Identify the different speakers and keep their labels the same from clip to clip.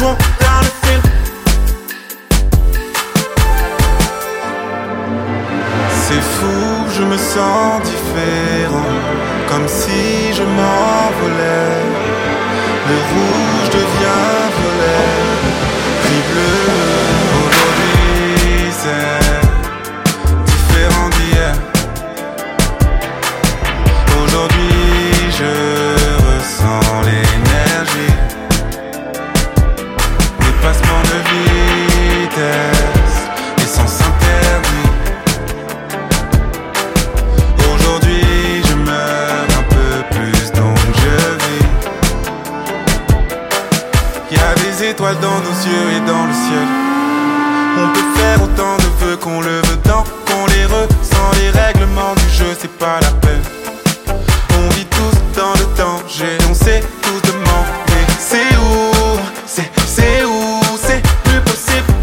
Speaker 1: jouant dans le film. C'est fou, je me sens différent, comme si je m'envolais. Le rouge devient violet, puis bleu. Aujourd'hui c'est différent d'hier. Aujourd'hui je ressens l'énergie, dépassement de vitesse, essence interdite. Aujourd'hui je meurs un peu plus donc je vis. Y a des étoiles dans nos yeux et dans le ciel. On peut faire autant de vœux qu'on le veut tant qu'on les ressent. Les règlements du jeu c'est pas la peine. On vit tous dans le danger, on sait tous demander c'est où, c'est où, c'est plus possible.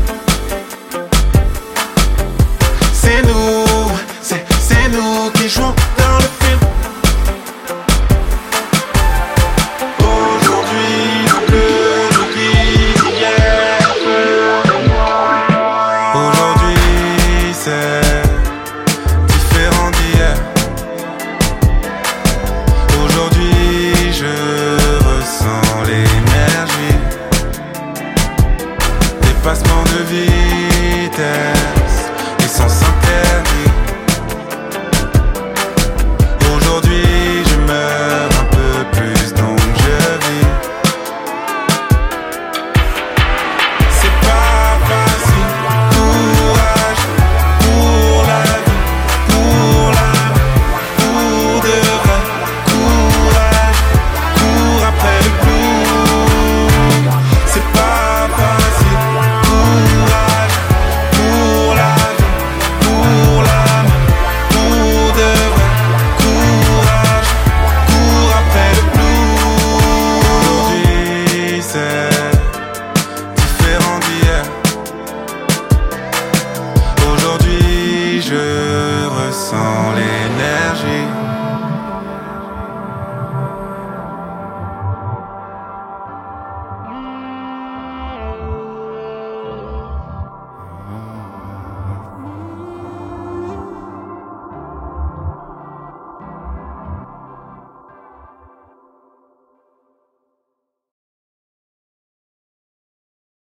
Speaker 1: C'est nous qui jouons dans le film. Aujourd'hui le bleu nous guide hier. Aujourd'hui c'est différent d'hier. Aujourd'hui je ressens l'énergie, dépassement de vitesse, essence interdite. Aujourd'hui je meurs un peu plus donc je vis. C'est pas facile, courage pour la vie, pour l'âme, pour de vrai. Courage, cours après le flou. C'est pas facile, courage pour la vie, pour l'âme, pour de vrai. Courage, cours après le flou. Aujourd'hui c'est différent d'hier. Aujourd'hui je ressens les